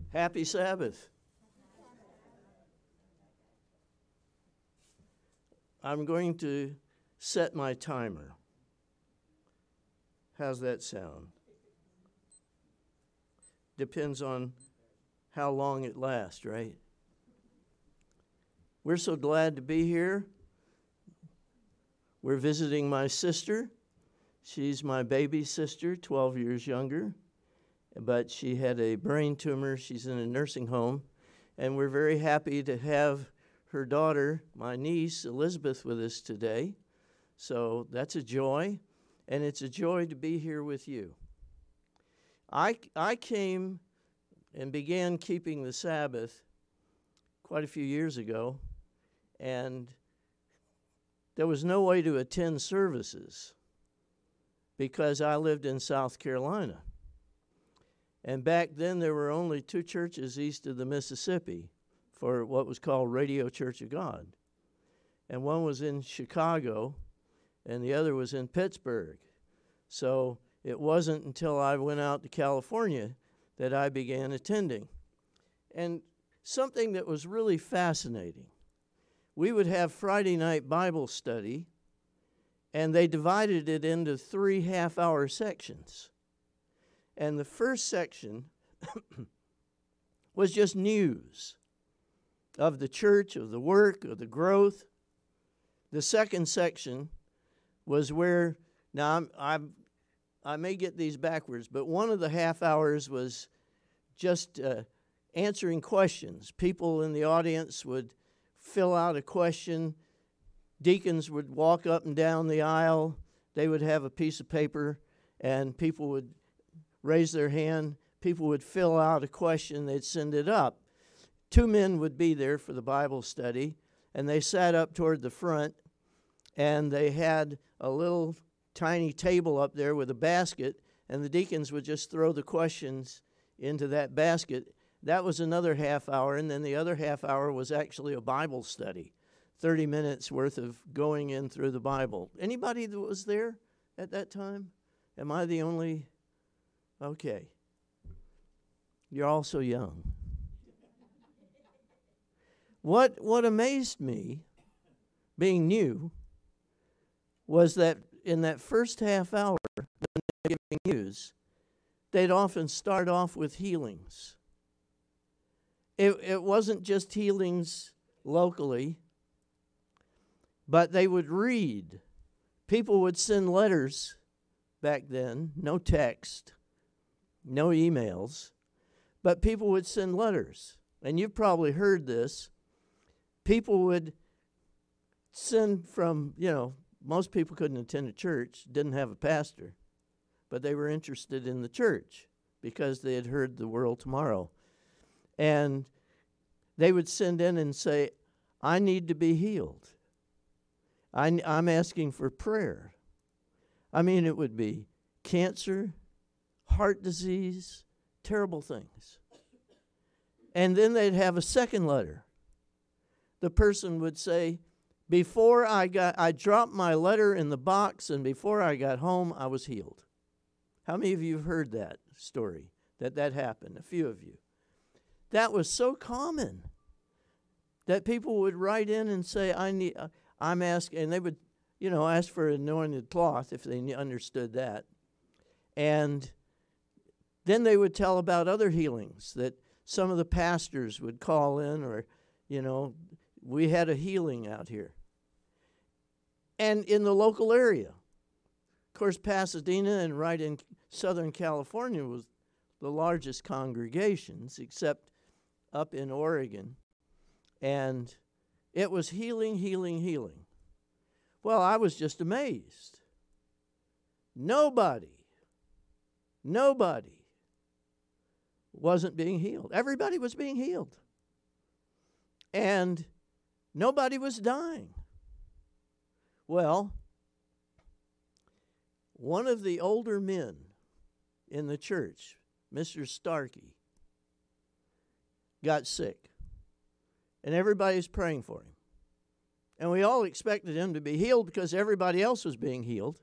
Happy Sabbath. I'm going to set my timer. How's that sound? Depends on how long it lasts, right? We're so glad to be here. We're visiting my sister. She's my baby sister, 12 years younger, but she had a brain tumor. She's in a nursing home, and we're very happy to have her daughter, my niece, Elizabeth, with us today. So that's a joy, and it's a joy to be here with you. I came and began keeping the Sabbath quite a few years ago, and there was no way to attend services because I lived in South Carolina. And back then there were only two churches east of the Mississippi for what was called Radio Church of God. And one was in Chicago, and the other was in Pittsburgh. So it wasn't until I went out to California that I began attending. And something that was really fascinating, we would have Friday night Bible study, and they divided it into 3 half-hour sections. And the first section was just news of the church, of the work, of the growth. The second section was where, now I may get these backwards, but one of the half hours was just answering questions. People in the audience would fill out a question. Deacons would walk up and down the aisle. They would have a piece of paper, and people would raise their hand. People would fill out a question. They'd send it up. 2 men would be there for the Bible study, and they sat up toward the front, and they had a little tiny table up there with a basket, and the deacons would just throw the questions into that basket. That was another half hour, and then the other half hour was actually a Bible study, 30 minutes worth of going in through the Bible. Anybody that was there at that time? Am I the only? Okay. You're all so young. What amazed me, being new, was that in that first half hour, giving news, they'd often start off with healings. It wasn't just healings locally, but they would read. People would send letters back then, no text, no emails, but people would send letters. And you've probably heard this. People would send from, most people couldn't attend a church, didn't have a pastor, but they were interested in the church because they had heard the world tomorrow. And they would send in and say, I need to be healed. I'm asking for prayer. I mean, it would be cancer, heart disease, terrible things. And then they'd have a second letter. The person would say, before I dropped my letter in the box, and before I got home, I was healed. How many of you have heard that story, that happened? A few of you. That was so common that people would write in and say, I'm asking, and they would, ask for anointed cloth if they understood that. And then they would tell about other healings that some of the pastors would call in, or, we had a healing out here. And in the local area. Of course, Pasadena and right in Southern California was the largest congregations, except up in Oregon. And it was healing, healing, healing. Well, I was just amazed. Nobody wasn't being healed. Everybody was being healed. And nobody was dying. Well, one of the older men in the church, Mr. Starkey, got sick. And everybody's praying for him. And we all expected him to be healed because everybody else was being healed.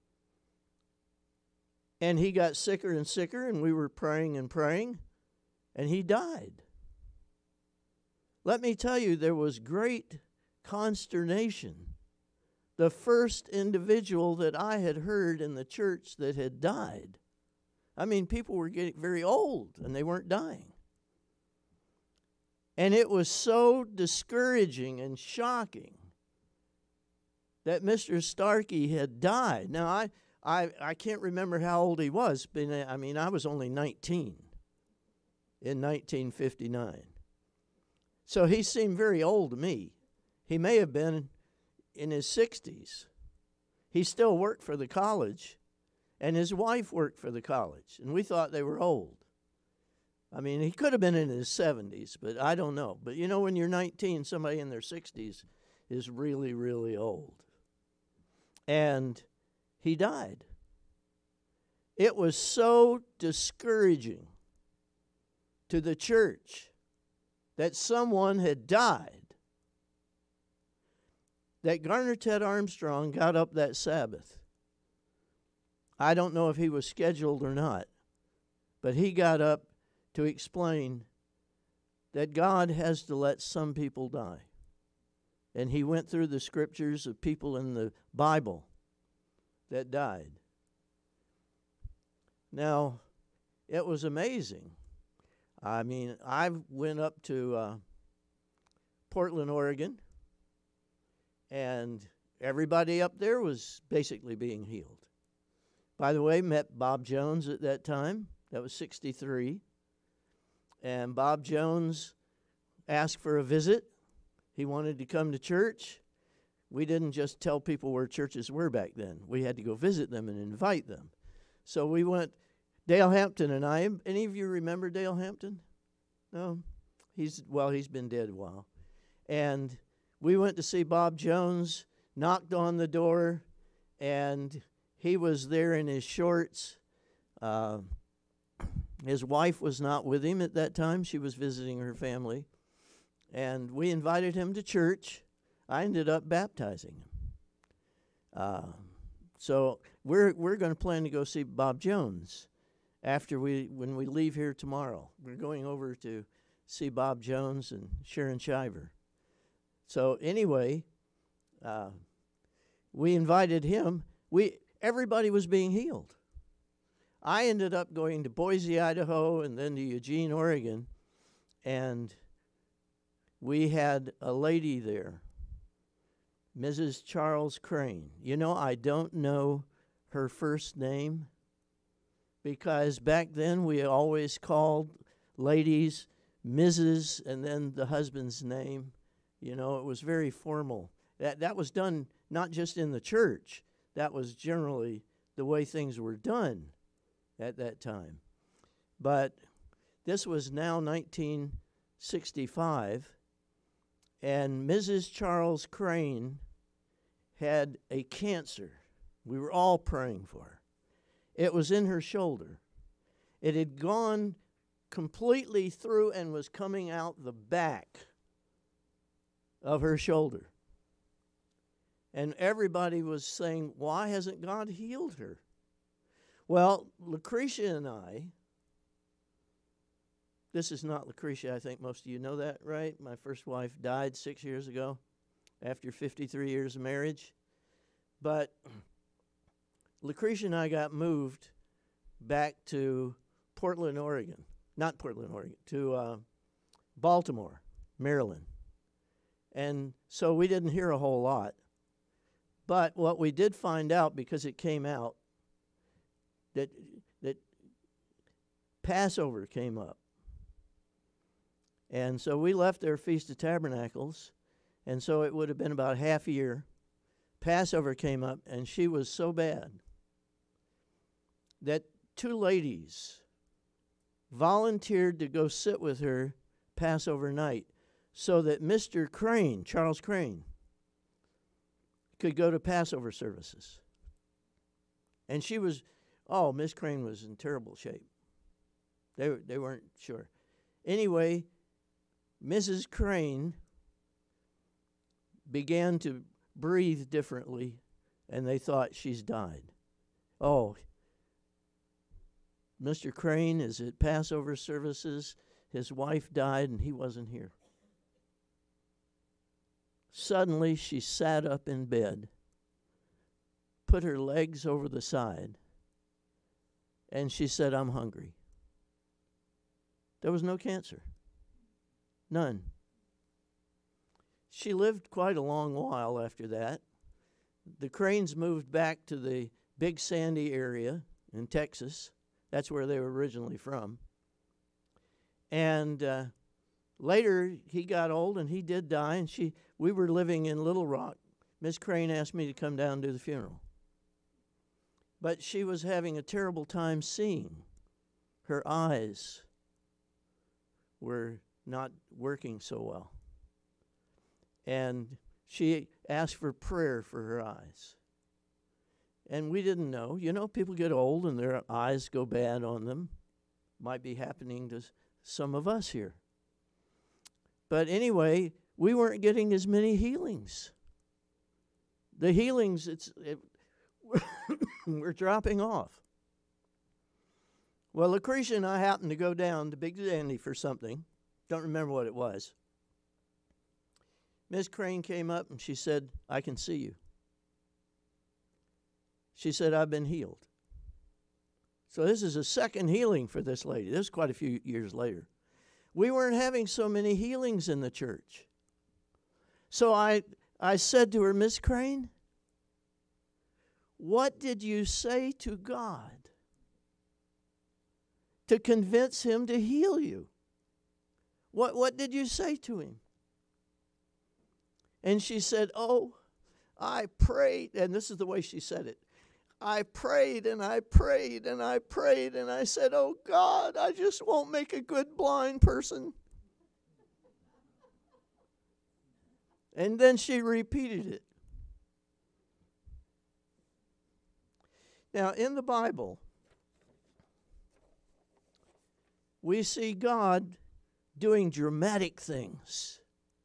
And he got sicker and sicker, and we were praying and praying. and he died. Let me tell you, there was great consternation. The first individual that I had heard in the church that had died. I mean, people were getting very old, and they weren't dying. And it was so discouraging and shocking that Mr. Starkey had died. Now, I can't remember how old he was, but I was only 19 in 1959. So he seemed very old to me. He may have been in his 60s. He still worked for the college, and his wife worked for the college, and we thought they were old. I mean, he could have been in his 70s, but I don't know. But you know, when you're 19, somebody in their 60s is really, really old. And he died. It was so discouraging to the church that someone had died that Garner Ted Armstrong got up that Sabbath. I don't know if he was scheduled or not, but he got up to explain that God has to let some people die. And he went through the scriptures of people in the Bible that died. Now, it was amazing. I mean, I went up to Portland, Oregon, and everybody up there was basically being healed. By the way, met Bob Jones at that time. That was 63. And Bob Jones asked for a visit. He wanted to come to church. We didn't just tell people where churches were back then. We had to go visit them and invite them. So we went, Dale Hampton and I. Any of you remember Dale Hampton? No? He's been dead a while. And we went to see Bob Jones, knocked on the door, and he was there in his shorts. His wife was not with him at that time. She was visiting her family. And we invited him to church. I ended up baptizing him. So we're going to plan to go see Bob Jones when we leave here tomorrow. We're going over to see Bob Jones and Sharon Shiver. So anyway, we invited him. Everybody was being healed. I ended up going to Boise, Idaho, and then to Eugene, Oregon, and we had a lady there, Mrs. Charles Crane. You know, I don't know her first name because back then we always called ladies Mrs. and then the husband's name. You know, it was very formal. That was done not just in the church. That was generally the way things were done at that time. But this was now 1965, and Mrs. Charles Crane had a cancer. We were all praying for her. It was in her shoulder. It had gone completely through and was coming out the back of her shoulder. And everybody was saying, why hasn't God healed her? Well, Lucretia and I, this is not Lucretia, I think most of you know that, right? My first wife died 6 years ago after 53 years of marriage. But Lucretia and I got moved back to Portland, Oregon. Not Portland, Oregon, to Baltimore, Maryland. And so we didn't hear a whole lot. But what we did find out, because it came out, that Passover came up. And so we left their Feast of Tabernacles, and so it would have been about half a year. Passover came up, and she was so bad that two ladies volunteered to go sit with her Passover night so that Mr. Crane, Charles Crane, could go to Passover services. And she was, Miss Crane was in terrible shape. They weren't sure. Anyway, Mrs. Crane began to breathe differently, and they thought she's died. Oh, Mr. Crane is at Passover services, his wife died and he wasn't here. Suddenly she sat up in bed, put her legs over the side, and she said, "I'm hungry." There was no cancer. None. She lived quite a long while after that. The Cranes moved back to the Big Sandy area in Texas. That's where they were originally from. And later he got old and he did die, and we were living in Little Rock. Miss Crane asked me to come down and do the funeral. But she was having a terrible time seeing. Her eyes were not working so well. And she asked for prayer for her eyes. And we didn't know. You know, people get old and their eyes go bad on them. Might be happening to some of us here. But anyway, we weren't getting as many healings. The healings, we're dropping off. Well, Lucretia and I happened to go down to Big Sandy for something. Don't remember what it was. Miss Crane came up and she said, "I can see you." She said, "I've been healed." So this is a second healing for this lady. This is quite a few years later. We weren't having so many healings in the church. So I said to her, "Miss Crane, what did you say to God to convince him to heal you? What did you say to him?" And she said, "Oh, I prayed," and this is the way she said it. "I prayed and I prayed and I prayed, and I said, 'Oh God, I just won't make a good blind person.'" And then she repeated it. Now, in the Bible, we see God doing dramatic things.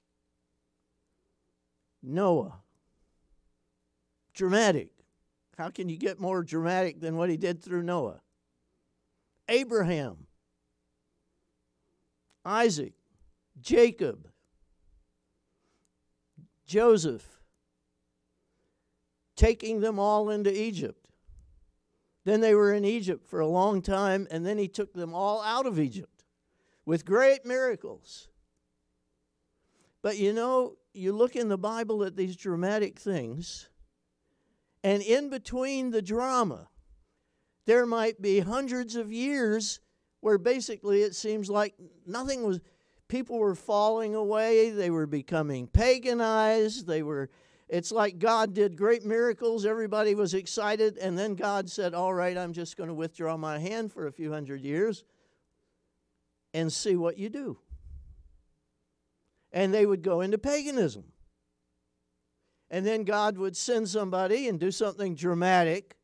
Noah. Dramatic. How can you get more dramatic than what he did through Noah? Abraham. Isaac. Jacob. Joseph. Taking them all into Egypt. Then they were in Egypt for a long time, and then he took them all out of Egypt with great miracles. But you know, you look in the Bible at these dramatic things, and in between the drama, there might be hundreds of years where basically it seems like nothing was, people were falling away, they were becoming paganized, it's like God did great miracles, everybody was excited, and then God said, "All right, I'm just going to withdraw my hand for a few hundred years and see what you do." And they would go into paganism. And then God would send somebody and do something dramatic.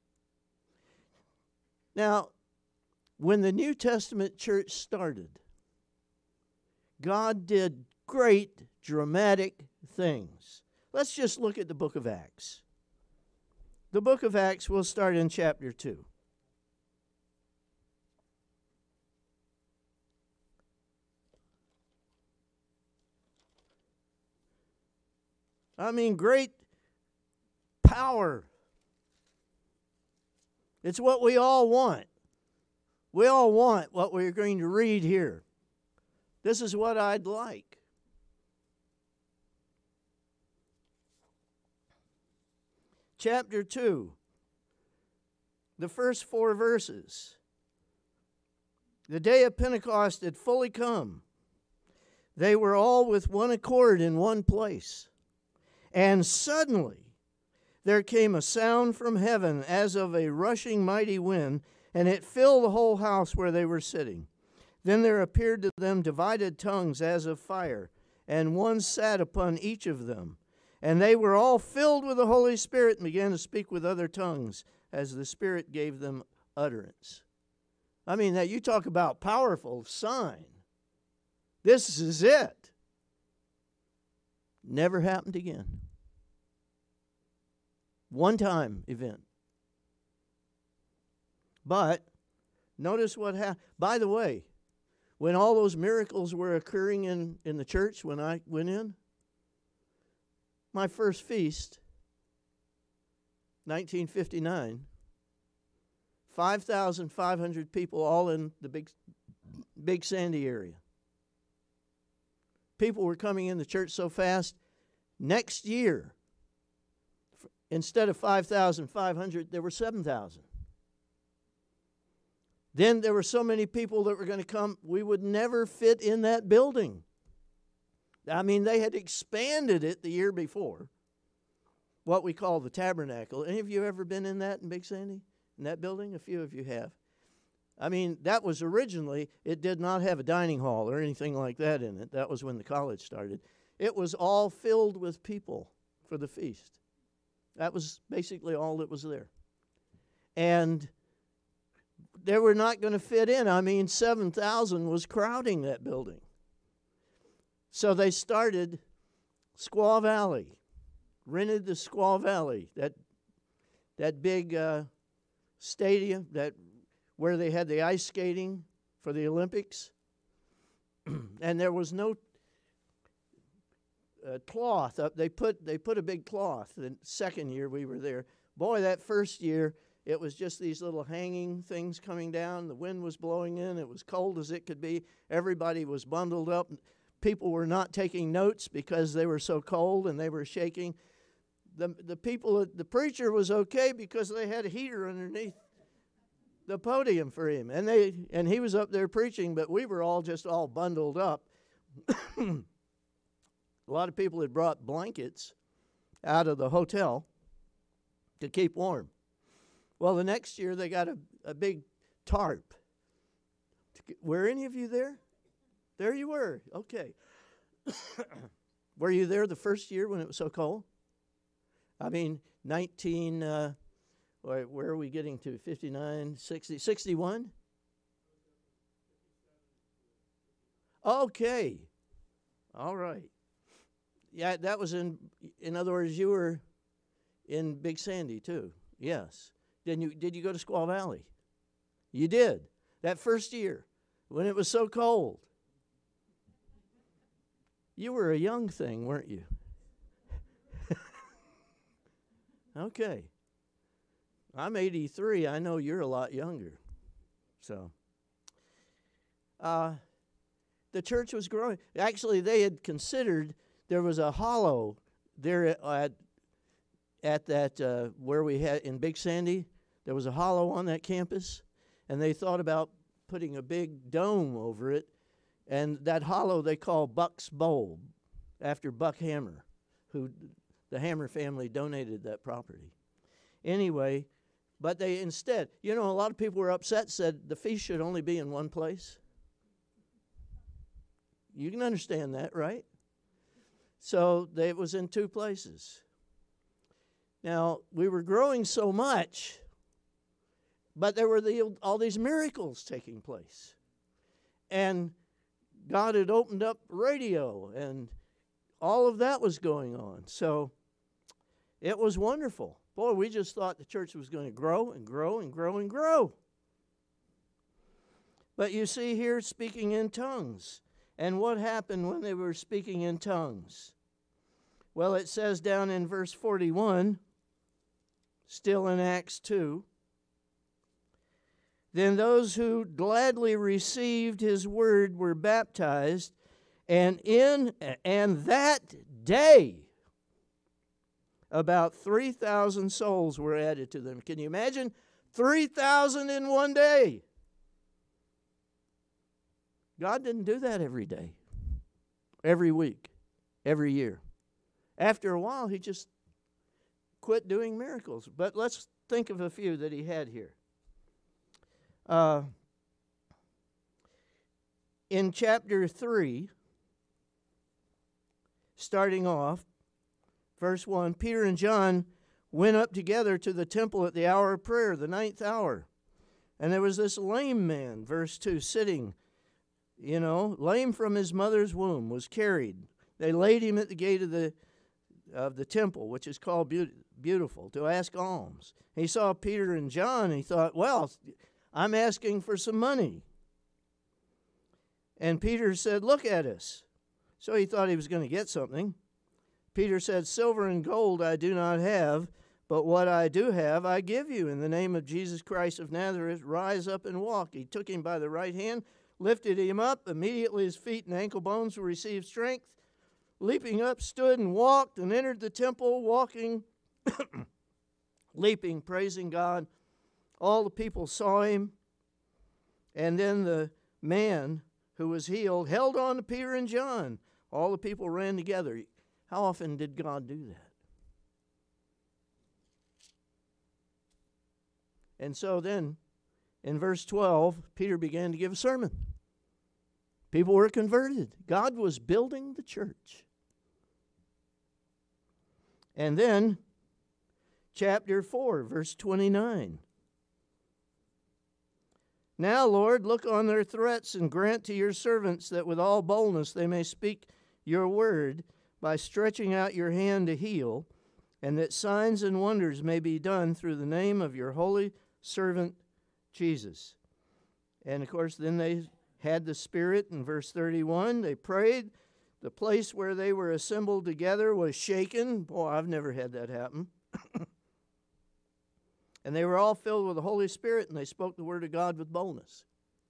Now, when the New Testament church started, God did great dramatic things. Let's just look at the book of Acts. The book of Acts, we'll start in chapter 2. I mean, great power. It's what we all want. We all want what we're going to read here. This is what I'd like. Chapter 2, the first 4 verses. The day of Pentecost had fully come. They were all with one accord in one place. And suddenly there came a sound from heaven as of a rushing mighty wind, and it filled the whole house where they were sitting. Then there appeared to them divided tongues as of fire, and one sat upon each of them. And they were all filled with the Holy Spirit and began to speak with other tongues as the Spirit gave them utterance. I mean, now you talk about powerful sign. This is it. Never happened again. One-time event. But notice what happened. By the way, when all those miracles were occurring in the church when I went in, my first feast, 1959, 5,500 people all in the Big Sandy area. People were coming in the church so fast. Next year, instead of 5,500, there were 7,000. Then there were so many people that were going to come, we would never fit in that building. I mean, they had expanded it the year before, what we call the tabernacle. Any of you ever been in that in Big Sandy, in that building? A few of you have. I mean, that was originally, it did not have a dining hall or anything like that in it. That was when the college started. It was all filled with people for the feast. That was basically all that was there. And they were not going to fit in. I mean, 7,000 was crowding that building. So they started Squaw Valley, rented the Squaw Valley, that big stadium where they had the ice skating for the Olympics. And there was no cloth up. They put a big cloth. The second year we were there. Boy, that first year, it was just these little hanging things coming down. The wind was blowing in. It was cold as it could be. Everybody was bundled up. People were not taking notes because they were so cold and they were shaking. The preacher was okay because they had a heater underneath the podium for him, and he was up there preaching, but we were all bundled up. A lot of people had brought blankets out of the hotel to keep warm. Well, the next year they got a big tarp. Were any of you there? There you were. Okay. Were you there the first year when it was so cold? I mean, where are we getting to? 59, 60, 61? Okay. All right. Yeah, that was in other words, you were in Big Sandy too. Yes. Did you go to Squaw Valley? You did. That first year when it was so cold. You were a young thing, weren't you? Okay. I'm 83. I know you're a lot younger. So, the church was growing. Actually, they had considered there was a hollow there at that where we had in Big Sandy. There was a hollow on that campus, and they thought about putting a big dome over it. And that hollow they call Buck's Bowl, after Buck Hammer, who the Hammer family donated that property. Anyway, but they instead, a lot of people were upset, said the feast should only be in one place. You can understand that, right? So it was in two places. Now, we were growing so much, but there were all these miracles taking place. And God had opened up radio, and all of that was going on. So it was wonderful. Boy, we just thought the church was going to grow and grow and grow and grow. But you see here, speaking in tongues. And what happened when they were speaking in tongues? Well, it says down in verse 41, still in Acts 2, then those who gladly received his word were baptized, and that day about 3,000 souls were added to them. Can you imagine? 3,000 in one day. God didn't do that every day, every week, every year. After a while, he just quit doing miracles. But let's think of a few that he had here. In chapter 3, starting off, verse 1, Peter and John went up together to the temple at the hour of prayer, the 9th hour. And there was this lame man, verse 2, sitting, lame from his mother's womb, was carried. They laid him at the gate of the temple, which is called Beautiful, to ask alms. He saw Peter and John, and he thought, well, I'm asking for some money. And Peter said, "Look at us." So he thought he was going to get something. Peter said, "Silver and gold I do not have, but what I do have I give you. In the name of Jesus Christ of Nazareth, rise up and walk." He took him by the right hand, lifted him up. Immediately his feet and ankle bones received strength. Leaping up, stood and walked and entered the temple, walking, leaping, praising God. All the people saw him. And then the man who was healed held on to Peter and John. All the people ran together. How often did God do that? And so then, in verse 12, Peter began to give a sermon. People were converted. God was building the church. And then, chapter 4, verse 29. "Now, Lord, look on their threats and grant to your servants that with all boldness they may speak your word by stretching out your hand to heal, and that signs and wonders may be done through the name of your holy servant Jesus." And of course, then they had the Spirit in verse 31. They prayed. The place where they were assembled together was shaken. Boy, I've never had that happen. And they were all filled with the Holy Spirit, and they spoke the word of God with boldness.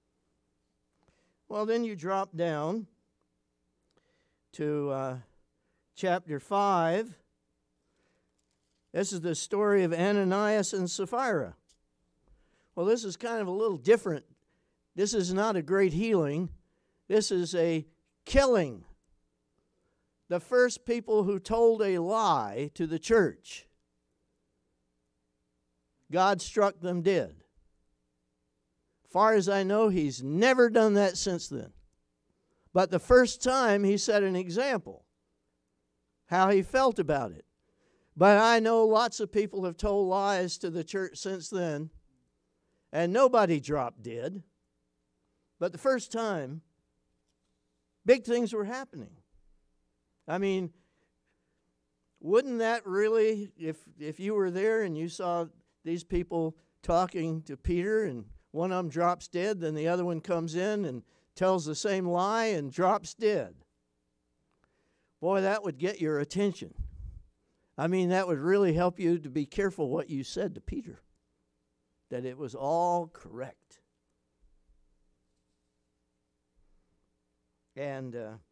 Well, then you drop down to chapter 5. This is the story of Ananias and Sapphira. Well, this is kind of a little different. This is not a great healing. This is a killing. The first people who told a lie to the church, God struck them dead. Far as I know, he's never done that since then. But the first time, he set an example, how he felt about it. But I know lots of people have told lies to the church since then, and nobody dropped dead. But the first time, big things were happening. I mean, wouldn't that really, if you were there and you saw these people talking to Peter and one of them drops dead, then the other one comes in and tells the same lie and drops dead. Boy, that would get your attention. I mean, that would really help you to be careful what you said to Peter, that it was all correct. And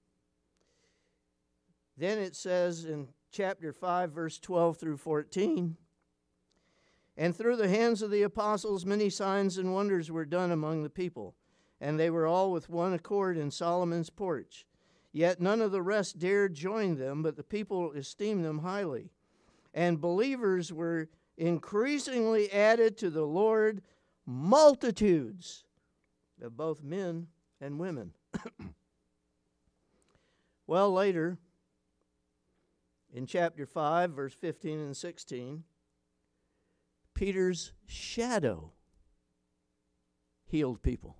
then it says in chapter 5, verse 12 through 14, "And through the hands of the apostles many signs and wonders were done among the people, and they were all with one accord in Solomon's porch. Yet none of the rest dared join them, but the people esteemed them highly. And believers were increasingly added to the Lord, multitudes of both men and women." Well, later, in chapter 5, verse 15 and 16, Peter's shadow healed people.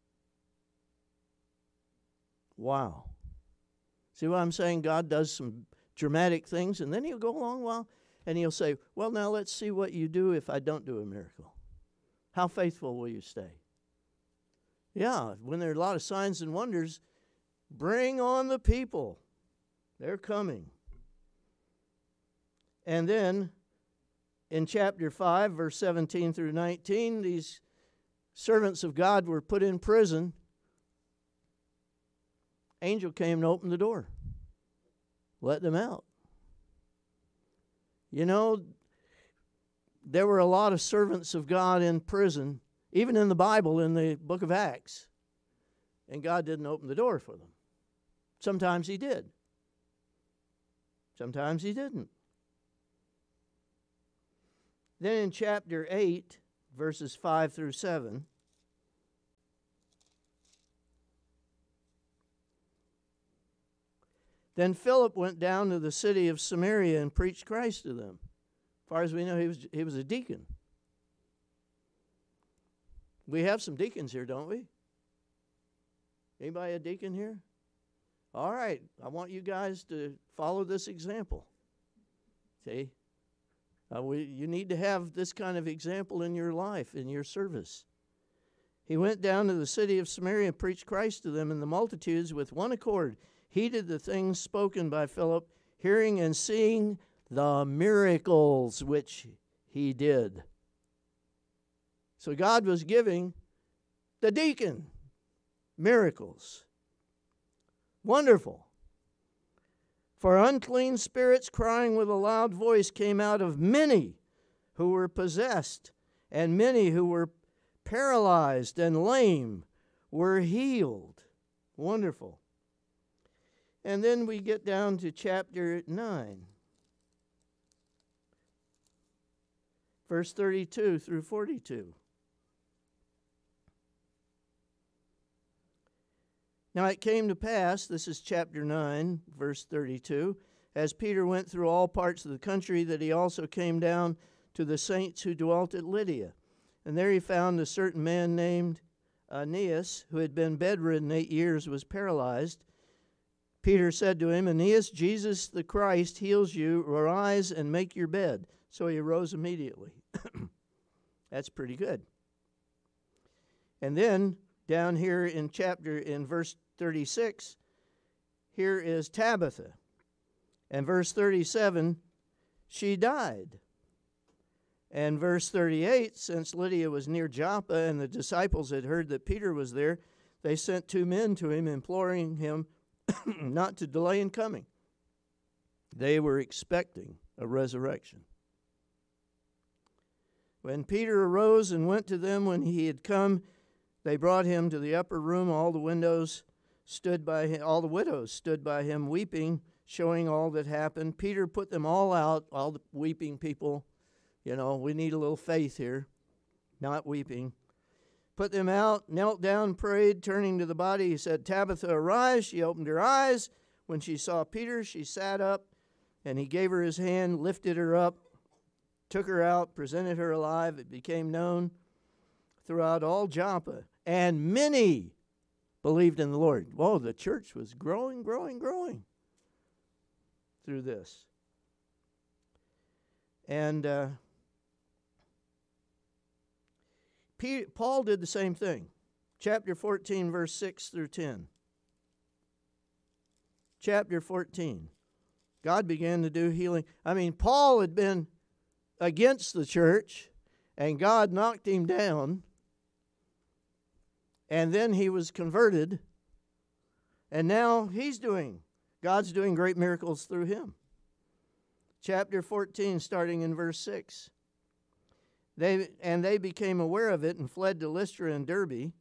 Wow. See what I'm saying? God does some dramatic things, and then he'll go along a while, and he'll say, "Well, now let's see what you do if I don't do a miracle. How faithful will you stay?" Yeah, when there are a lot of signs and wonders, bring on the people. They're coming. And then in chapter 5, verse 17 through 19, these servants of God were put in prison. Angel came and opened the door, let them out. You know, there were a lot of servants of God in prison, even in the Bible, in the book of Acts, and God didn't open the door for them. Sometimes he did. Sometimes he didn't. Then in chapter 8, verses 5 through 7, "Then Philip went down to the city of Samaria and preached Christ to them." As far as we know, he was a deacon. We have some deacons here, don't we? Anybody a deacon here? All right, I want you guys to follow this example. See? You need to have this kind of example in your life, in your service. He went down to the city of Samaria and preached Christ to them, and the multitudes with one accord heeded the things spoken by Philip, hearing and seeing the miracles which he did. So God was giving the deacon miracles. Wonderful. For unclean spirits crying with a loud voice came out of many who were possessed, and many who were paralyzed and lame were healed. Wonderful. And then we get down to chapter 9, verse 32 through 42. Now it came to pass, this is chapter 9, verse 32, as Peter went through all parts of the country, that he also came down to the saints who dwelt at Lydia. And there he found a certain man named Aeneas, who had been bedridden 8 years, was paralyzed. Peter said to him, Aeneas, Jesus the Christ heals you. Arise and make your bed. So he arose immediately. That's pretty good. And then down here in verse 36, here is Tabitha. And verse 37, she died. And verse 38, since Lydia was near Joppa and the disciples had heard that Peter was there, they sent 2 men to him, imploring him not to delay in coming. They were expecting a resurrection. When Peter arose and went to them when he had come, they brought him to the upper room. All the widows stood by him weeping, showing all that happened. Peter put them all out, all the weeping people. You know, we need a little faith here, not weeping. Put them out, knelt down, prayed, turning to the body. He said, Tabitha, arise. She opened her eyes. When she saw Peter, she sat up, and he gave her his hand, lifted her up, took her out, presented her alive. It became known throughout all Joppa, and many believed in the Lord. Whoa, the church was growing through this. And Paul did the same thing. Chapter 14, verse 6 through 10. Chapter 14. God began to do healing. I mean, Paul had been against the church, and God knocked him down. And then he was converted. And now God's doing great miracles through him. Chapter 14, starting in verse 6. They became aware of it and fled to Lystra and Derbe,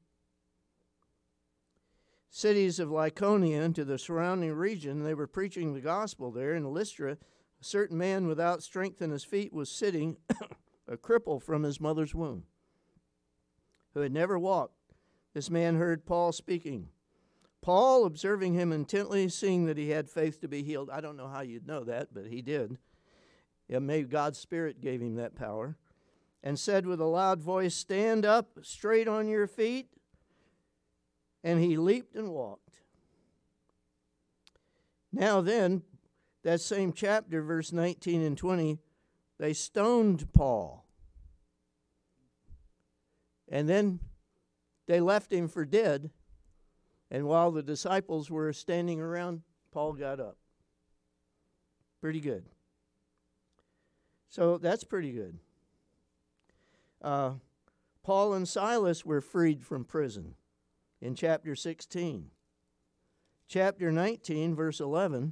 cities of Lycaonia, and to the surrounding region. They were preaching the gospel there. In Lystra, a certain man without strength in his feet was sitting, a cripple from his mother's womb, who had never walked. This man heard Paul speaking. Paul, observing him intently, seeing that he had faith to be healed. I don't know how you'd know that, but he did. Maybe God's Spirit gave him that power. And said with a loud voice, stand up straight on your feet. And he leaped and walked. Now then, that same chapter, verse 19 and 20, they stoned Paul. And then they left him for dead. And while the disciples were standing around, Paul got up. Pretty good. So that's pretty good. Paul and Silas were freed from prison in chapter 16. Chapter 19, verse 11.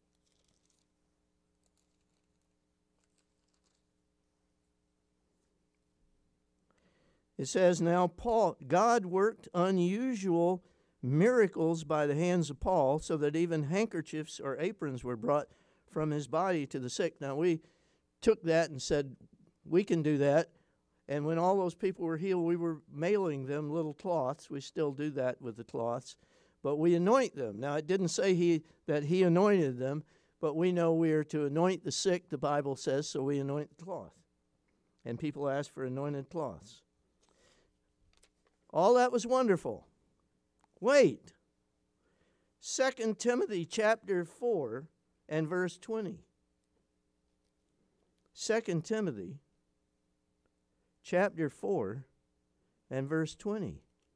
It says, now God worked unusual miracles by the hands of Paul, so that even handkerchiefs or aprons were brought from his body to the sick. Now we took that and said, we can do that. And when all those people were healed, we were mailing them little cloths. We still do that with the cloths. But we anoint them. Now, it didn't say that he anointed them, but we know we are to anoint the sick, the Bible says, so we anoint the cloth. And people ask for anointed cloths. All that was wonderful. Wait. 2 Timothy chapter 4 and verse 20. 2 Timothy chapter 4 and verse 20.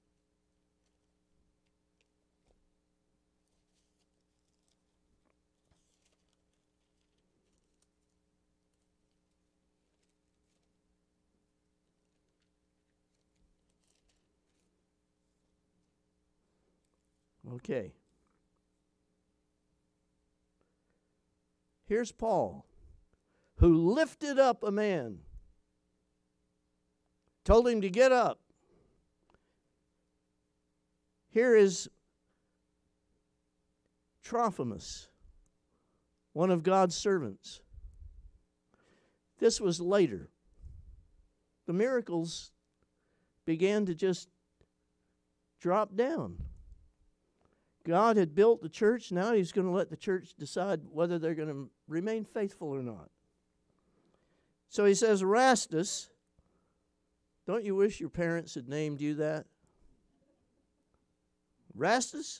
Okay. Here's Paul, who lifted up a man, told him to get up. Here is Trophimus, one of God's servants. This was later. The miracles began to just drop down. God had built the church. Now he's going to let the church decide whether they're going to remain faithful or not. So he says, Erastus, don't you wish your parents had named you that? Erastus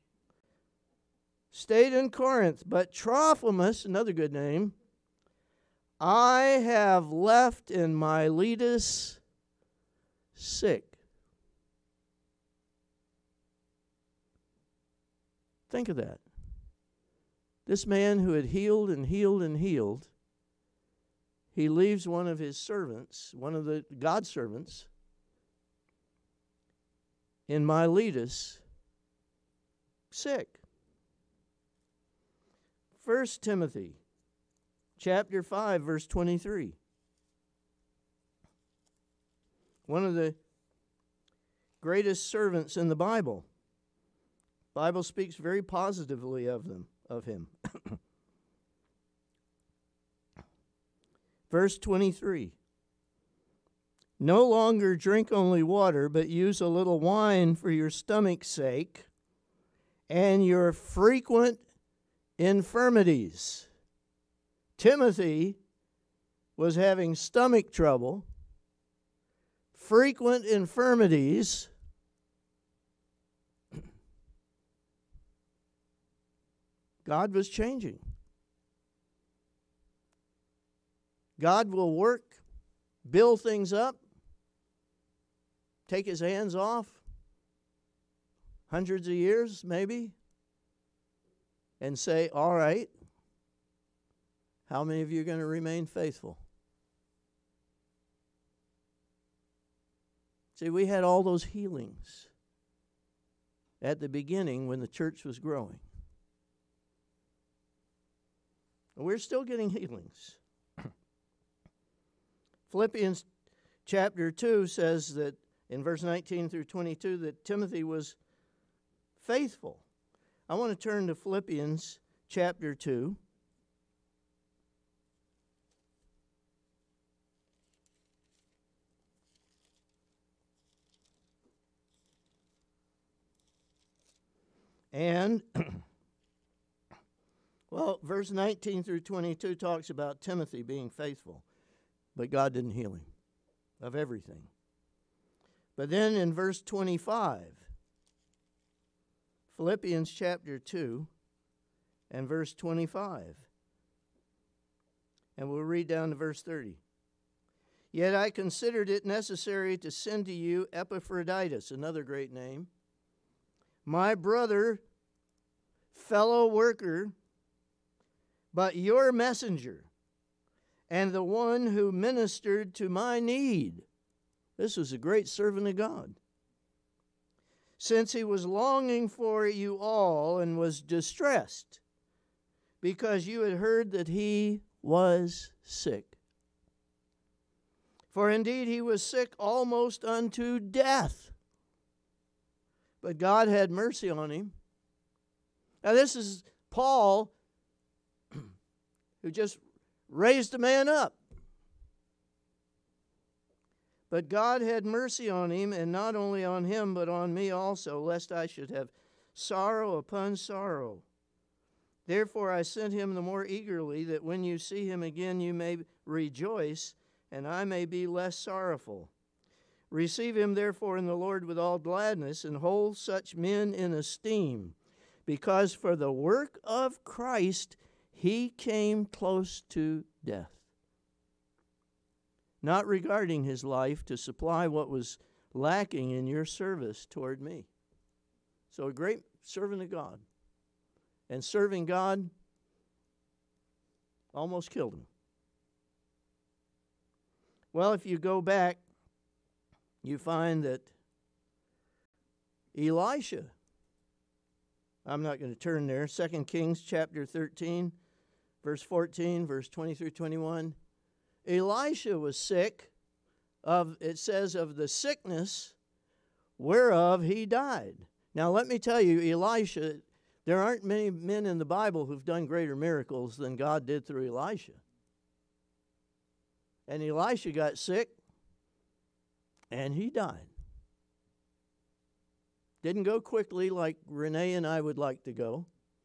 stayed in Corinth, but Trophimus, another good name, I have left in Miletus sick. Think of that. This man who had healed and healed and healed, he leaves one of his servants, one of the God servants, in Miletus sick. 1 Timothy chapter 5, verse 23. One of the greatest servants in the Bible. Bible speaks very positively of him. Verse 23. No longer drink only water, but use a little wine for your stomach's sake and your frequent infirmities. Timothy was having stomach trouble, frequent infirmities. God was changing. God will work, build things up, take his hands off, hundreds of years maybe, and say, all right, how many of you are going to remain faithful? See, we had all those healings at the beginning when the church was growing. We're still getting healings. Philippians chapter 2 says that in verse 19 through 22 that Timothy was faithful. I want to turn to Philippians chapter 2. And, well, verse 19 through 22 talks about Timothy being faithful, but God didn't heal him of everything. But then in verse 25, Philippians chapter 2 and verse 25, and we'll read down to verse 30. Yet I considered it necessary to send to you Epaphroditus, another great name, my brother, fellow worker, but your messenger, and the one who ministered to my need. This was a great servant of God. Since he was longing for you all and was distressed, because you had heard that he was sick. For indeed he was sick almost unto death. But God had mercy on him. Now this is Paul, who just raised a man up. But God had mercy on him, and not only on him, but on me also, lest I should have sorrow upon sorrow. Therefore I sent him the more eagerly, that when you see him again you may rejoice, and I may be less sorrowful. Receive him therefore in the Lord with all gladness, and hold such men in esteem, because for the work of Christ he came close to death, not regarding his life to supply what was lacking in your service toward me. So a great servant of God. And serving God almost killed him. Well, if you go back, you find that Elisha I'm not going to turn there. 2 Kings chapter 13, verse 14, verse 20 through 21. Elisha was sick it says, of the sickness whereof he died. Now let me tell you, Elisha, there aren't many men in the Bible who've done greater miracles than God did through Elisha. And Elisha got sick, and he died. Didn't go quickly like Renee and I would like to go.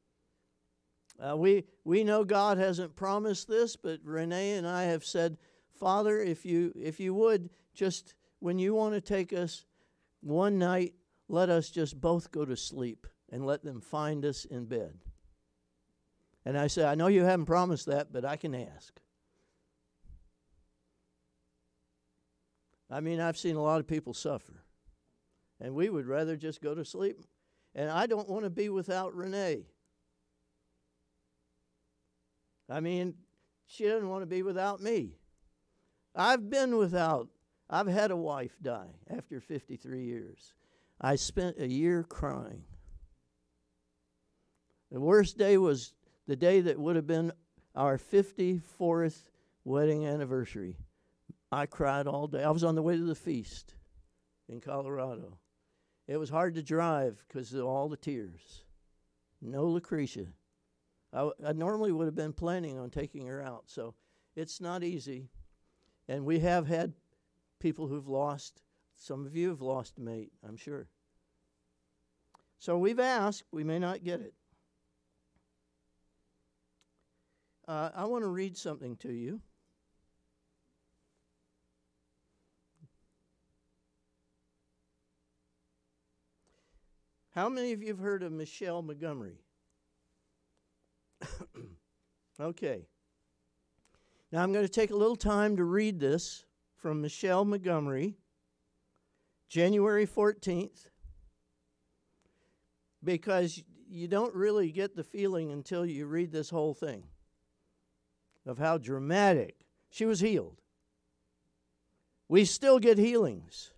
We know God hasn't promised this, but Renee and I have said, Father, if you would, just when you want to take us one night, let us just both go to sleep and let them find us in bed. And I said, I know you haven't promised that, but I can ask. I mean, I've seen a lot of people suffer, and we would rather just go to sleep. And I don't want to be without Renee. I mean, she doesn't want to be without me. I've had a wife die after 53 years. I spent a year crying. The worst day was the day that would have been our 54th wedding anniversary. I cried all day. I was on the way to the feast in Colorado. It was hard to drive because of all the tears. No Lucretia. I normally would have been planning on taking her out, so it's not easy. And we have had people who've lost. Some of you have lost a mate, I'm sure. So we've asked. We may not get it. I want to read something to you. How many of you have heard of Michelle Montgomery? Okay. Now I'm going to take a little time to read this from Michelle Montgomery, January 14th, because you don't really get the feeling until you read this whole thing of how dramatic. She was healed. We still get healings.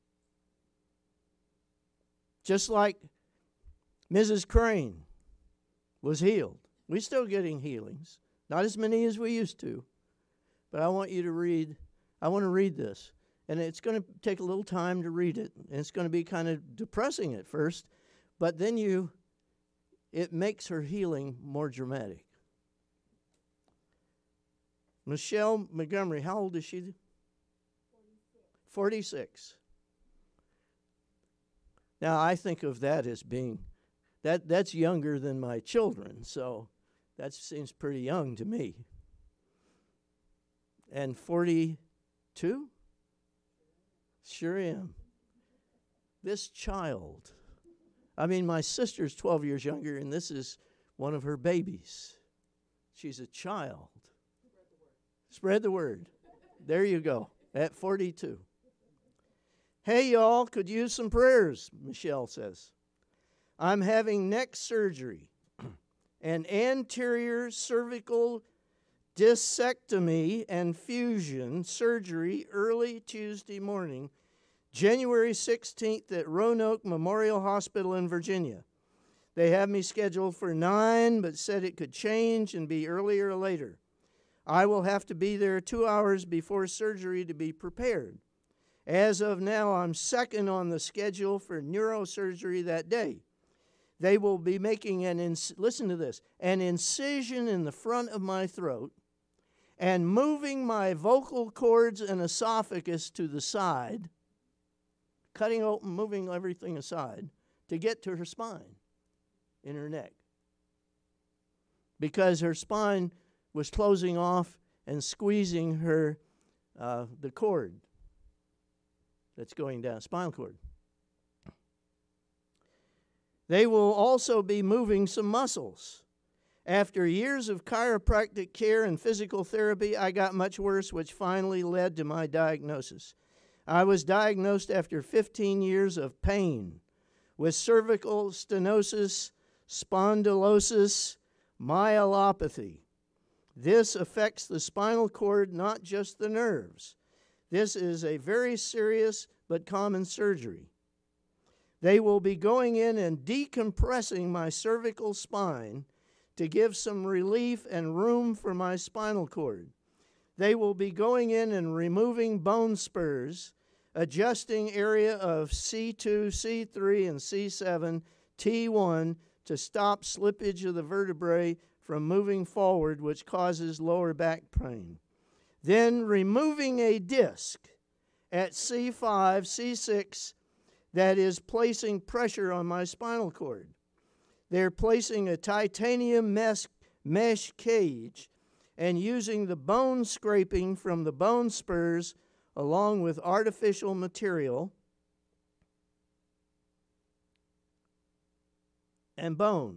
Just like Mrs. Crane was healed. We're still getting healings. Not as many as we used to. But I want to read this. And it's going to take a little time to read it. And it's going to be kind of depressing at first. But then it makes her healing more dramatic. Michelle Montgomery, how old is she? 46. Now, I think of that as being, that's younger than my children, so that seems pretty young to me. And 42? Sure am. This child. I mean, my sister's 12 years younger, and this is one of her babies. She's a child. Spread the word. There you go, at 42. Hey, y'all, could use some prayers, Michelle says. I'm having neck surgery, an anterior cervical discectomy and fusion surgery early Tuesday morning, January 16th at Roanoke Memorial Hospital in Virginia. They have me scheduled for 9, but said it could change and be earlier or later. I will have to be there 2 hours before surgery to be prepared. As of now, I'm second on the schedule for neurosurgery that day. They will be making listen to this, an incision in the front of my throat and moving my vocal cords and esophagus to the side, cutting open, moving everything aside to get to her spine in her neck. Because her spine was closing off and squeezing her, the cord that's going down, spinal cord. They will also be moving some muscles. After years of chiropractic care and physical therapy, I got much worse, which finally led to my diagnosis. I was diagnosed after 15 years of pain with cervical stenosis, spondylosis, myelopathy. This affects the spinal cord, not just the nerves. This is a very serious but common surgery. They will be going in and decompressing my cervical spine to give some relief and room for my spinal cord. They will be going in and removing bone spurs, adjusting area of C2, C3, and C7, T1 to stop slippage of the vertebrae from moving forward, which causes lower back pain. Then removing a disc at C5, C6 that is placing pressure on my spinal cord. They're placing a titanium mesh cage and using the bone scraping from the bone spurs along with artificial material and bone,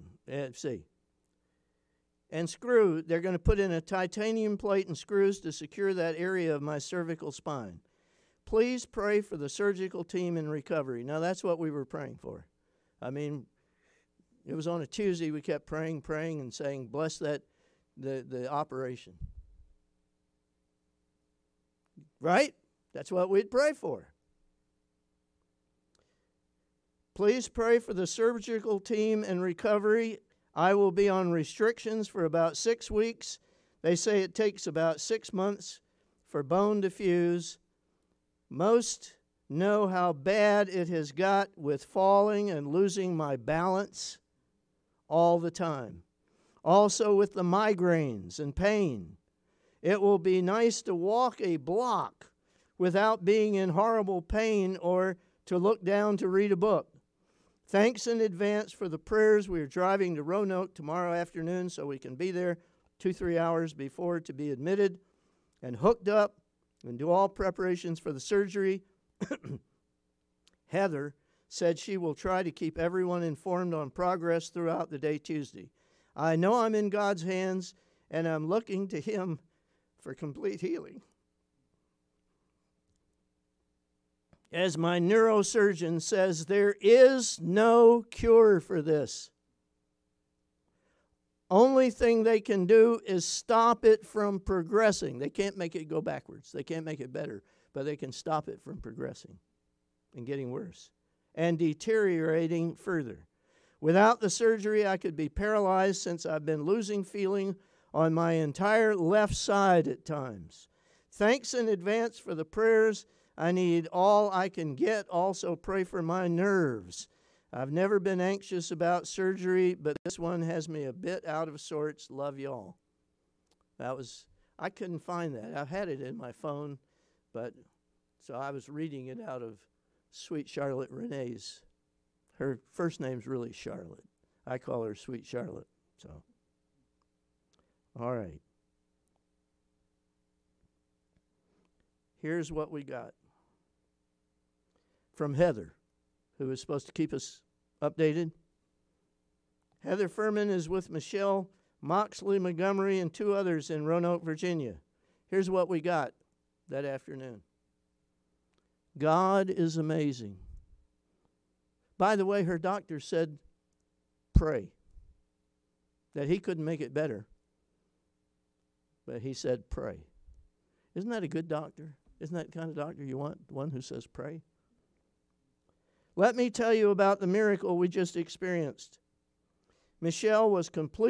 and screw. They're going to put in a titanium plate and screws to secure that area of my cervical spine. Please pray for the surgical team in recovery. Now, that's what we were praying for. I mean, it was on a Tuesday. We kept praying, and saying, bless the operation. Right? That's what we'd pray for. Please pray for the surgical team in recovery. I will be on restrictions for about 6 weeks. They say it takes about 6 months for bone to fuse. Most know how bad it has got with falling and losing my balance all the time. Also with the migraines and pain. It will be nice to walk a block without being in horrible pain or to look down to read a book. Thanks in advance for the prayers. We are driving to Roanoke tomorrow afternoon so we can be there 2-3 hours before to be admitted and hooked up and do all preparations for the surgery. Heather said she will try to keep everyone informed on progress throughout the day Tuesday. I know I'm in God's hands, and I'm looking to Him for complete healing. As my neurosurgeon says, there is no cure for this. Only thing they can do is stop it from progressing. They can't make it go backwards. They can't make it better, but they can stop it from progressing and getting worse and deteriorating further. Without the surgery, I could be paralyzed since I've been losing feeling on my entire left side at times. Thanks in advance for the prayers. I need all I can get. Also pray for my nerves. I've never been anxious about surgery, but this one has me a bit out of sorts. Love y'all. I couldn't find that. I've had it in my phone, so I was reading it out of Sweet Charlotte Renee's. Her first name's really Charlotte. I call her Sweet Charlotte. So, all right. Here's what we got from Heather, who is supposed to keep us updated. Heather Furman is with Michelle Moxley Montgomery and 2 others in Roanoke, Virginia. Here's what we got that afternoon. God is amazing. By the way, her doctor said, pray. That he couldn't make it better. But he said, pray. Isn't that a good doctor? Isn't that the kind of doctor you want? One who says, pray? Let me tell you about the miracle we just experienced. Michelle was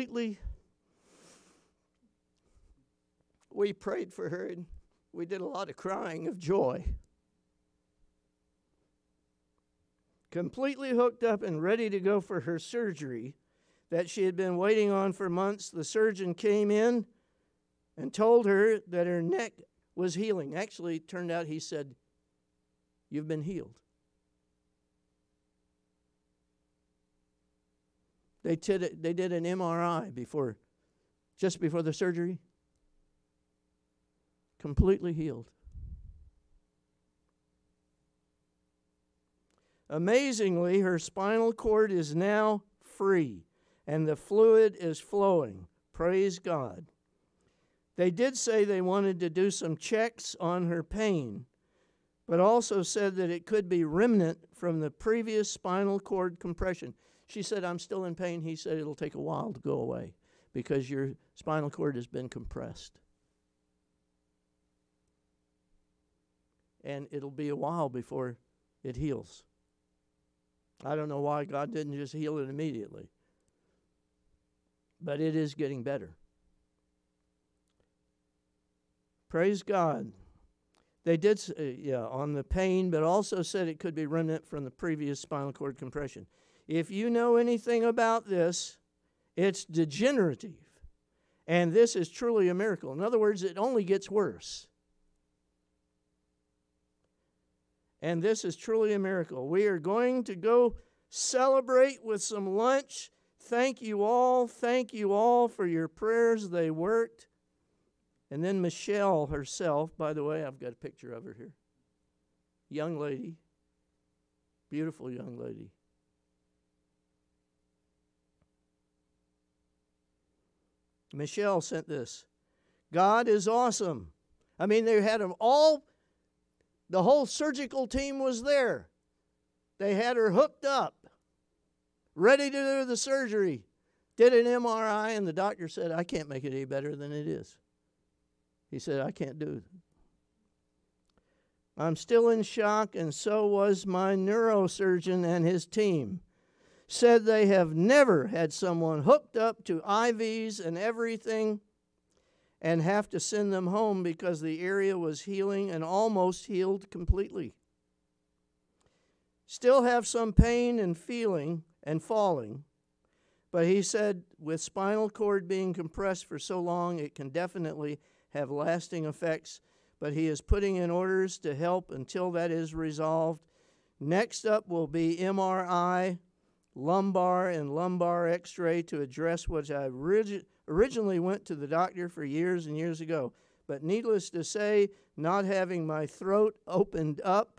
we prayed for her and we did a lot of crying of joy. Completely hooked up and ready to go for her surgery that she had been waiting on for months. The surgeon came in and told her that her neck was healing. Actually, it turned out he said, you've been healed. They did an MRI just before the surgery. Completely healed. Amazingly, her spinal cord is now free and the fluid is flowing. Praise God. They did say they wanted to do some checks on her pain, but also said that it could be remnant from the previous spinal cord compression. She said, I'm still in pain. He said, it'll take a while to go away because your spinal cord has been compressed. And it'll be a while before it heals. I don't know why God didn't just heal it immediately. But it is getting better. Praise God. They did, on the pain, but also said it could be remnant from the previous spinal cord compression. If you know anything about this, it's degenerative. And this is truly a miracle. In other words, it only gets worse. And this is truly a miracle. We are going to go celebrate with some lunch. Thank you all for your prayers. They worked. And then Michelle herself, by the way, I've got a picture of her here. Young lady. Beautiful young lady. Michelle sent this. God is awesome. I mean, they had them all. The whole surgical team was there. They had her hooked up, ready to do the surgery. Did an MRI, and the doctor said, I can't make it any better than it is. He said, I can't do it. I'm still in shock, and so was my neurosurgeon and his team. Said they have never had someone hooked up to IVs and everything and have to send them home because the area was healing and almost healed completely. Still have some pain and feeling and falling, but he said with spinal cord being compressed for so long, it can definitely have lasting effects, but he is putting in orders to help until that is resolved. Next up will be MRI, lumbar and lumbar x-ray to address what I originally went to the doctor for years and years ago. But needless to say, not having my throat opened up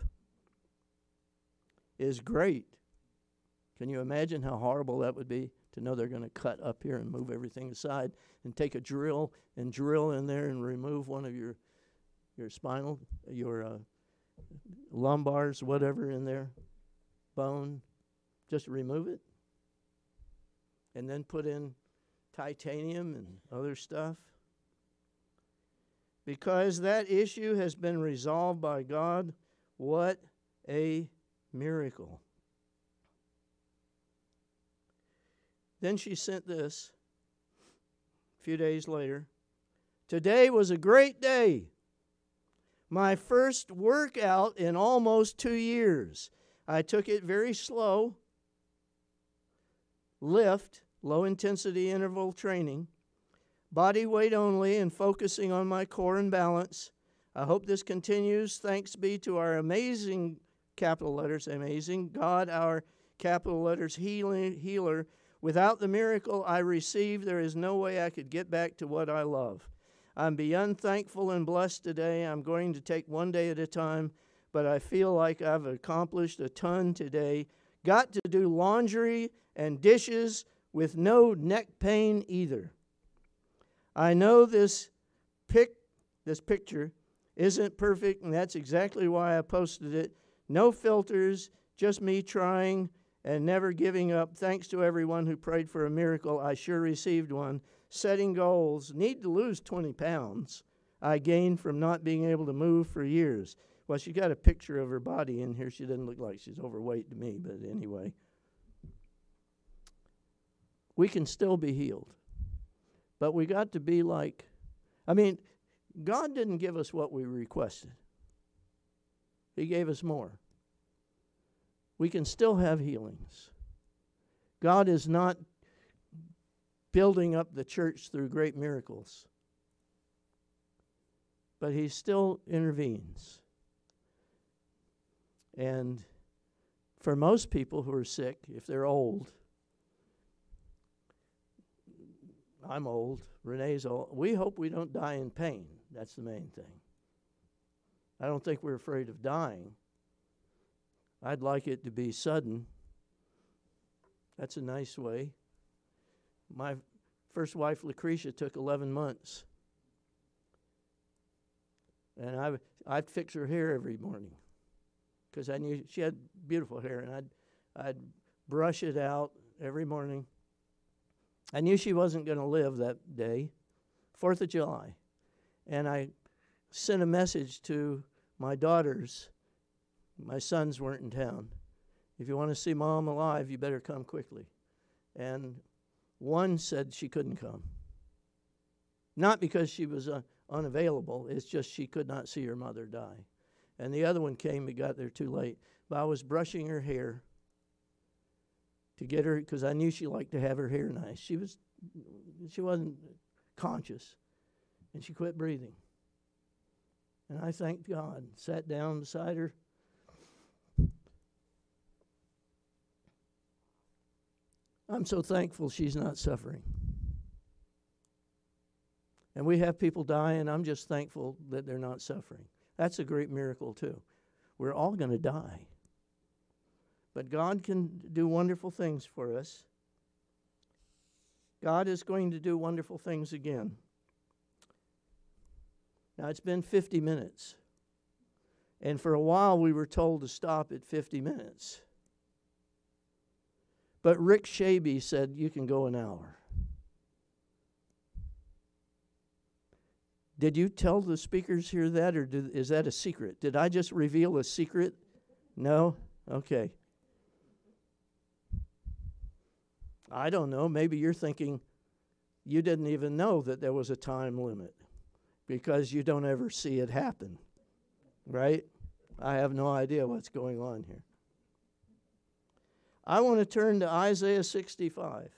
is great. Can you imagine how horrible that would be to know they're going to cut up here and move everything aside and take a drill and drill in there and remove one of your spinal, your lumbars, whatever in there, bone. Just remove it and then put in titanium and other stuff. Because that issue has been resolved by God, what a miracle. Then she sent this a few days later. Today was a great day. My first workout in almost 2 years. I took it very slow. Lift, low intensity interval training, body weight only, and focusing on my core and balance. I hope this continues. Thanks be to our amazing, capital letters, amazing, God, our capital letters, healer. Without the miracle I received, there is no way I could get back to what I love. I'm beyond thankful and blessed today. I'm going to take one day at a time, but I feel like I've accomplished a ton today. Got to do laundry and dishes with no neck pain either. I know this picture isn't perfect, and that's exactly why I posted it. No filters, just me trying and never giving up. Thanks to everyone who prayed for a miracle. I sure received one. Setting goals. Need to lose 20 pounds. I gained from not being able to move for years. Well, she got a picture of her body in here. She doesn't look like she's overweight to me, but anyway. We can still be healed. But we got to be like, God didn't give us what we requested. He gave us more. We can still have healings. God is not building up the church through great miracles. But he still intervenes. And for most people who are sick, if they're old, I'm old, Renee's old, we hope we don't die in pain. That's the main thing. I don't think we're afraid of dying. I'd like it to be sudden. That's a nice way. My first wife, Lucretia, took 11 months. And I'd fix her hair every morning because I knew she had beautiful hair, and I'd brush it out every morning. I knew she wasn't going to live that day, 4th of July. And I sent a message to my daughters. My sons weren't in town. If you want to see Mom alive, you better come quickly. And one said she couldn't come. Not because she was unavailable. It's just she could not see her mother die. And the other one came but got there too late. But I was brushing her hair to get her, because I knew she liked to have her hair nice. She wasn't conscious. And she quit breathing. And I thanked God. Sat down beside her. I'm so thankful she's not suffering. And we have people die, and I'm just thankful that they're not suffering. That's a great miracle, too. We're all going to die. But God can do wonderful things for us. God is going to do wonderful things again. Now, it's been 50 minutes. And for a while, we were told to stop at 50 minutes. But Rick Shaby said, you can go an hour. Did you tell the speakers here that, or is that a secret? Did I just reveal a secret? No? Okay. I don't know. Maybe you're thinking you didn't even know that there was a time limit because you don't ever see it happen, right? I have no idea what's going on here. I want to turn to Isaiah 65.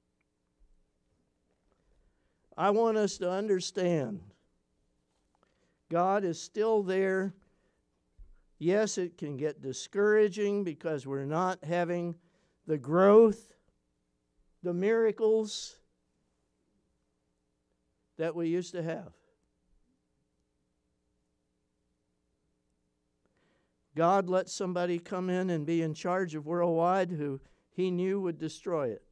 I want us to understand God is still there. Yes, it can get discouraging because we're not having the growth, the miracles that we used to have. God let somebody come in and be in charge of Worldwide who he knew would destroy it.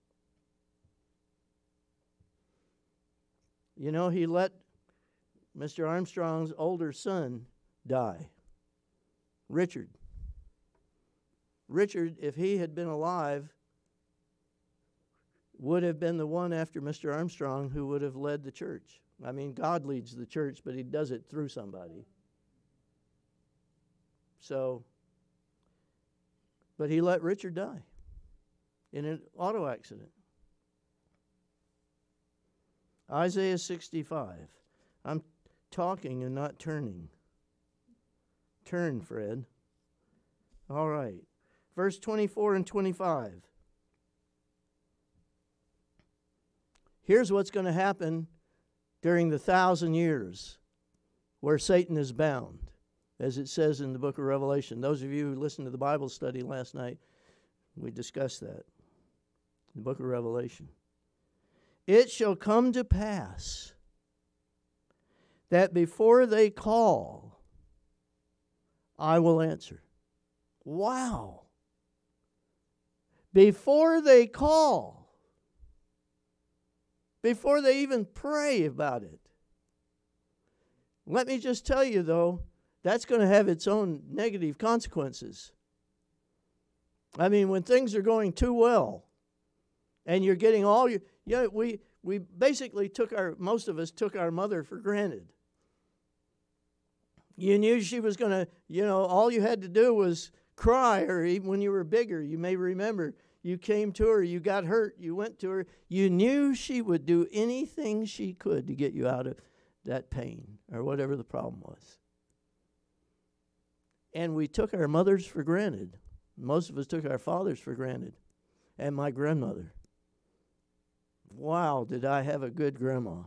You know, he let Mr. Armstrong's older son die. Richard. Richard, if he had been alive, would have been the one after Mr. Armstrong who would have led the church. I mean, God leads the church, but he does it through somebody. So, but he let Richard die in an auto accident. Isaiah 65. I'm talking and not turning. Turn, Fred. All right. Verse 24 and 25. Here's what's going to happen during the 1,000 years where Satan is bound, as it says in the book of Revelation. Those of you who listened to the Bible study last night, we discussed that. The book of Revelation. It shall come to pass that before they call, I will answer. Wow. Before they call, before they even pray about it. Let me just tell you, though, that's going to have its own negative consequences. I mean, when things are going too well, and you're getting all your... Yeah, we basically most of us took our mother for granted. You knew she was going to, all you had to do was cry, or even when you were bigger, you may remember, you came to her, you got hurt, you went to her. You knew she would do anything she could to get you out of that pain, or whatever the problem was. And we took our mothers for granted. Most of us took our fathers for granted. And my grandmother. Wow, did I have a good grandma.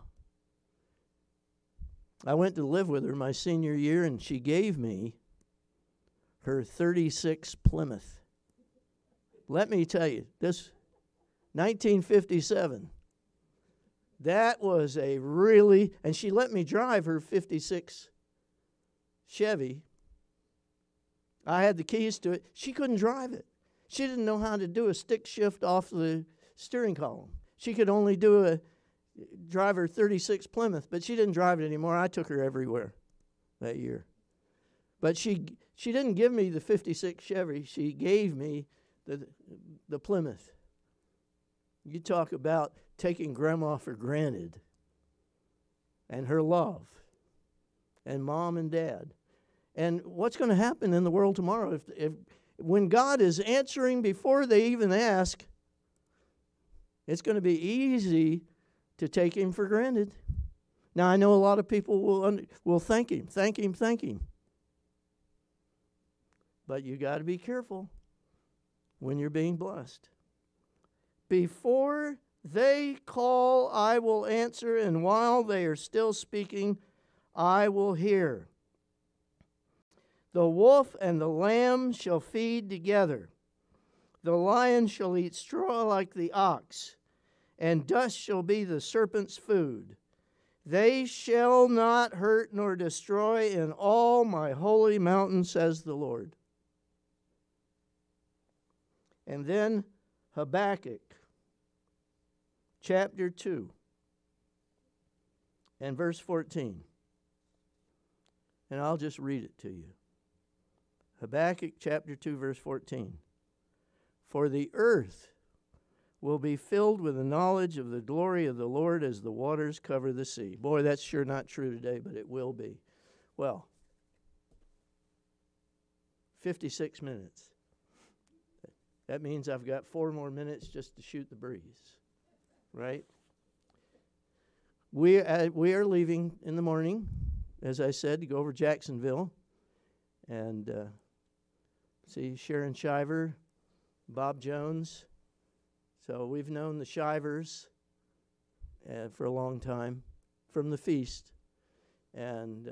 I went to live with her my senior year, and she gave me her 36 Plymouth. Let me tell you, this 1957, that was a really, and she let me drive her 56 Chevy. I had the keys to it. She couldn't drive it. She didn't know how to do a stick shift off the steering column. She could only drive her 36 Plymouth, but she didn't drive it anymore. I took her everywhere that year. But she didn't give me the 56 Chevy. She gave me the Plymouth. You talk about taking Grandma for granted, and her love, and Mom and Dad. And what's going to happen in the world tomorrow when God is answering before they even ask, it's going to be easy to take Him for granted. Now, I know a lot of people will thank Him. But you got to be careful when you're being blessed. Before they call, I will answer, and while they are still speaking, I will hear. The wolf and the lamb shall feed together. The lion shall eat straw like the ox, and dust shall be the serpent's food. They shall not hurt nor destroy in all my holy mountain, says the Lord. And then Habakkuk, chapter 2, and verse 14. And I'll just read it to you. Habakkuk chapter 2, verse 14. For the earth will be filled with the knowledge of the glory of the Lord as the waters cover the sea. Boy, that's sure not true today, but it will be. Well, 56 minutes. That means I've got 4 more minutes just to shoot the breeze, right? We are leaving in the morning, as I said, to go over Jacksonville and see Sharon Shiver, Bob Jones. So we've known the Shivers for a long time from the feast. And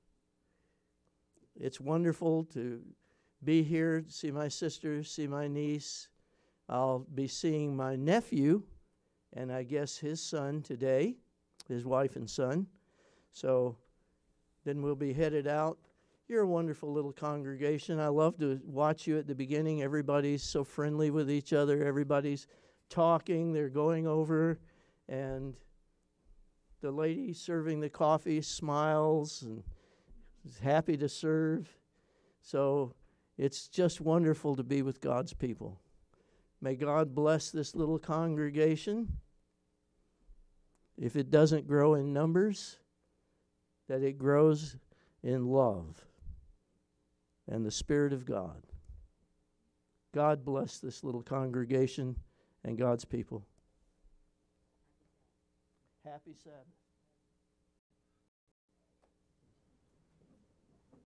it's wonderful to be here, to see my sister, see my niece. I'll be seeing my nephew and I guess his son today, his wife and son. So then we'll be headed out. You're a wonderful little congregation. I love to watch you at the beginning. Everybody's so friendly with each other. Everybody's talking. They're going over. And the lady serving the coffee smiles and is happy to serve. So it's just wonderful to be with God's people. May God bless this little congregation. If it doesn't grow in numbers, that it grows in love and the Spirit of God. God bless this little congregation and God's people. Happy Sabbath.